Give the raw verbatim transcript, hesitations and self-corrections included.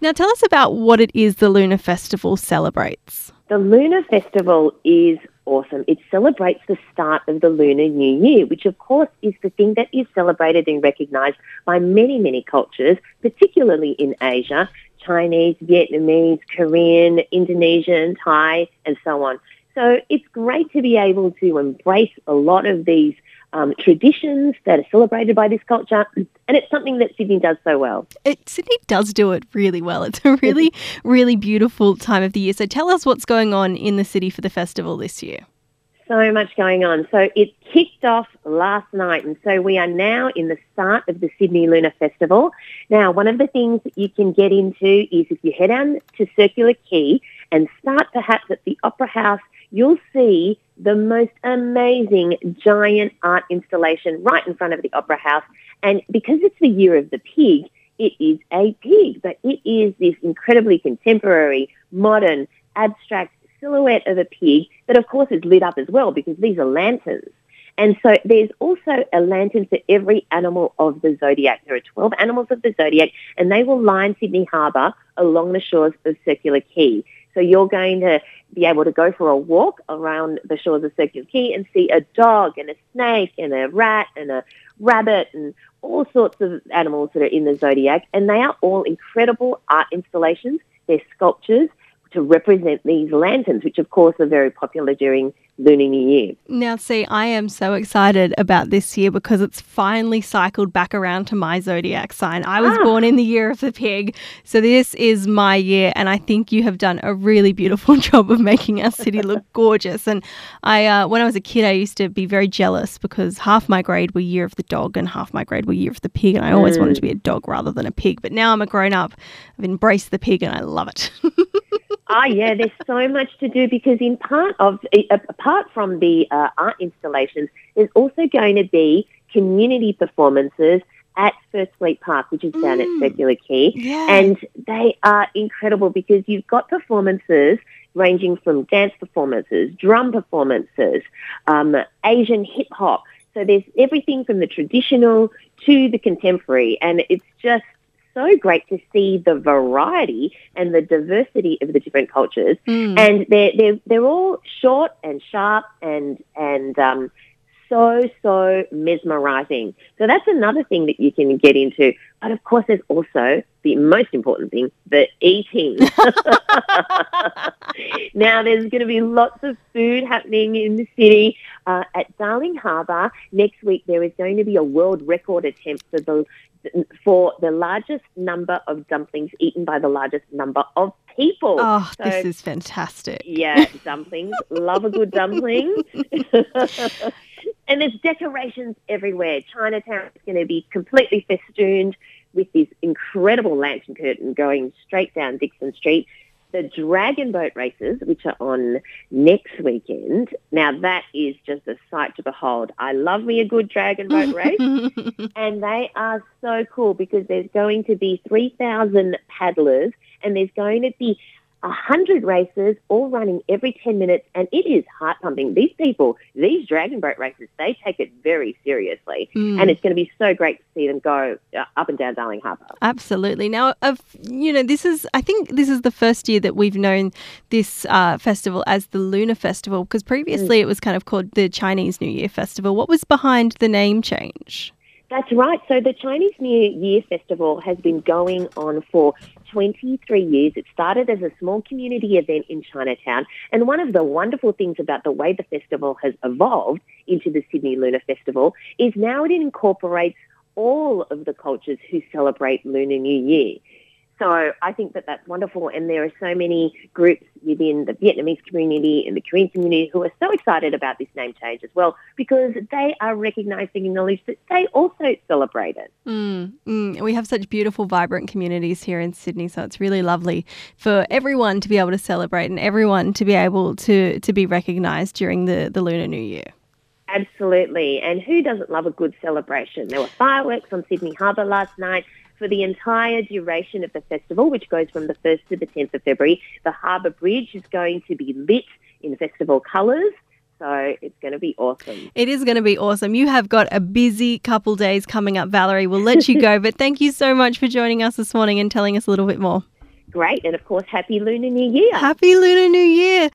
Now tell us about what it is the Lunar Festival celebrates. The Lunar Festival is awesome. It celebrates the start of the Lunar New Year, which of course is the thing that is celebrated and recognised by many, many cultures, particularly in Asia, Chinese, Vietnamese, Korean, Indonesian, Thai, and so on. So it's great to be able to embrace a lot of these um, traditions that are celebrated by this culture, and it's something that Sydney does so well. It, Sydney does do it really well. It's a really, really beautiful time of the year. So tell us what's going on in the city for the festival this year. So much going on. So it kicked off last night, and so we are now in the start of the Sydney Lunar Festival. Now, one of the things that you can get into is if you head down to Circular Quay and start perhaps at the Opera House, you'll see the most amazing giant art installation right in front of the Opera House. And because it's the year of the pig, it is a pig, but it is this incredibly contemporary, modern, abstract silhouette of a pig that, of course, is lit up as well because these are lanterns. And so there's also a lantern for every animal of the zodiac. There are twelve animals of the zodiac, and they will line Sydney Harbour along the shores of Circular Quay. So you're going to be able to go for a walk around the shores of Circular Quay and see a dog and a snake and a rat and a rabbit and all sorts of animals that are in the zodiac. And they are all incredible art installations. They're sculptures to represent these lanterns, which of course are very popular during Lunar New Year. Now, see, I am so excited about this year because it's finally cycled back around to my zodiac sign. I was ah. born in the year of the pig, so this is my year, and I think you have done a really beautiful job of making our city look gorgeous. And I, uh, when I was a kid, I used to be very jealous because half my grade were year of the dog and half my grade were year of the pig, and I always mm. wanted to be a dog rather than a pig. But now I'm a grown-up, I've embraced the pig, and I love it. Ah, yeah, there's so much to do because in part of, apart from the uh, art installations, there's also going to be community performances at First Fleet Park, which is down mm. at Circular Quay. Yeah. And they are incredible because you've got performances ranging from dance performances, drum performances, um, Asian hip-hop. So there's everything from the traditional to the contemporary, and it's just so great to see the variety and the diversity of the different cultures. Mm. And they're, they're, they're all short and sharp and, and um, so, so mesmerizing. So that's another thing that you can get into. But of course, there's also the most important thing, the eating. Now, there's going to be lots of food happening in the city. Uh, at Darling Harbour, next week, there is going to be a world record attempt for the for the largest number of dumplings eaten by the largest number of people. Oh, so, this is fantastic. Yeah, dumplings. Love a good dumpling. And there's decorations everywhere. Chinatown is going to be completely festooned with this incredible lantern curtain going straight down Dixon Street. The dragon boat races, which are on next weekend, now that is just a sight to behold. I love me a good dragon boat race, and they are so cool because there's going to be three thousand paddlers, and there's going to be one hundred races all running every ten minutes, and it is heart-pumping. These people, these dragon boat races, they take it very seriously, mm. and it's going to be so great to see them go up and down Darling Harbour. Absolutely. Now, of you know, this is, I think this is the first year that we've known this uh, festival as the Lunar Festival, because previously mm. it was kind of called the Chinese New Year Festival. What was behind the name change? That's right. So the Chinese New Year Festival has been going on for twenty-three years. It started as a small community event in Chinatown. And one of the wonderful things about the way the festival has evolved into the Sydney Lunar Festival is now it incorporates all of the cultures who celebrate Lunar New Year. So I think that that's wonderful, and there are so many groups within the Vietnamese community and the Korean community who are so excited about this name change as well because they are recognising and acknowledge that they also celebrate it. Mm, mm. We have such beautiful, vibrant communities here in Sydney, so it's really lovely for everyone to be able to celebrate and everyone to be able to, to be recognised during the, the Lunar New Year. Absolutely, and who doesn't love a good celebration? There were fireworks on Sydney Harbour last night. For the entire duration of the festival, which goes from the first to the tenth of February, the Harbour Bridge is going to be lit in festival colours. So it's going to be awesome. It is going to be awesome. You have got a busy couple days coming up, Valerie. We'll let you go, but thank you so much for joining us this morning and telling us a little bit more. Great. And of course, happy Lunar New Year. Happy Lunar New Year.